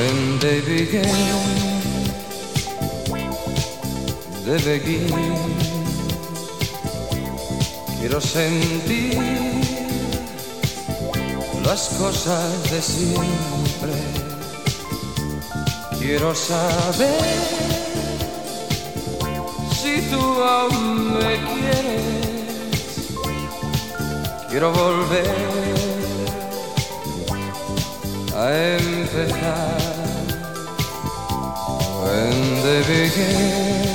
When they began, de begin, quiero sentir las cosas de siempre. Quiero saber si tú aún me quieres. Quiero volver a empezar. When they began,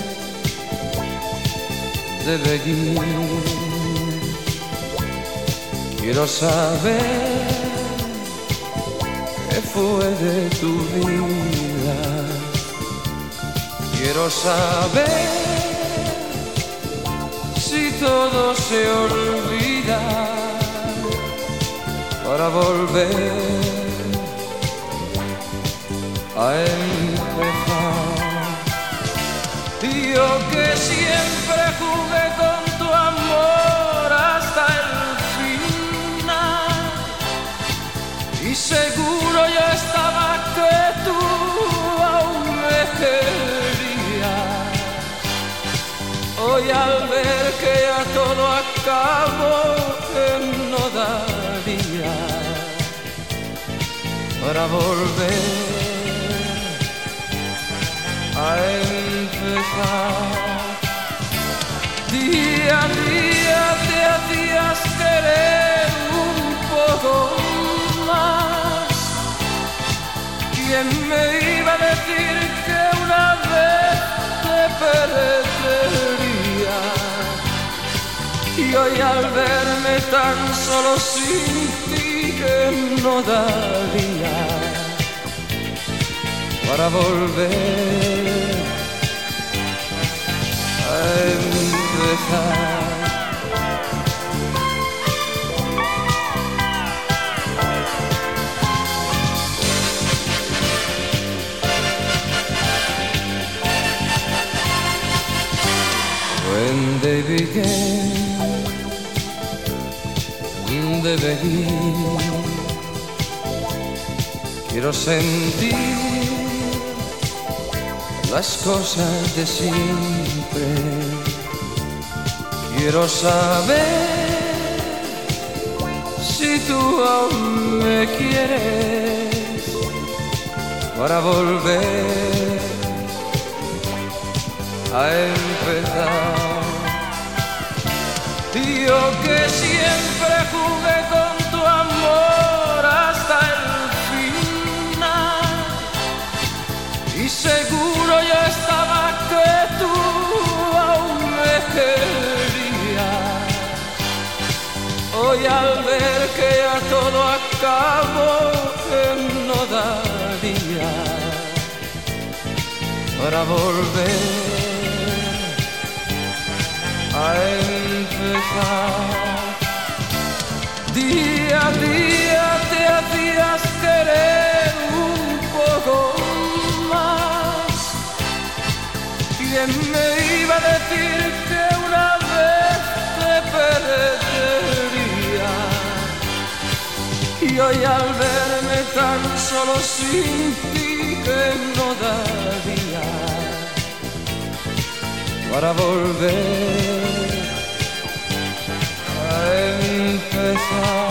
de begin, quiero saber qué fue de tu vida. Quiero saber si todo se olvida para volver a empezar. Yo que siempre jugué con tu amor hasta el final, y seguro yo estaba que tú aún me querías. Hoy al ver que ya todo acabó, que no daría para volver a empezar. Día a día te hacías querer un poco más. ¿Quién me iba a decir que una vez te perdería? Y hoy al verme tan solo sin ti, que no daría para volver a empezar. When they began, de begin, quiero sentir las cosas de siempre. Quiero saber si tú aún me quieres para volver a empezar. Yo que siempre jugué con tu amor hasta el final, y seguro yo estaba que tú aún me querías. Hoy al ver que ya todo acabó, que no daría para volver a empezar. Día a día te hacías querer un poco más. ¿Quién me iba a decir que una vez te perdería? Y hoy al verme tan solo sin ti, que no daría para volver a empezar.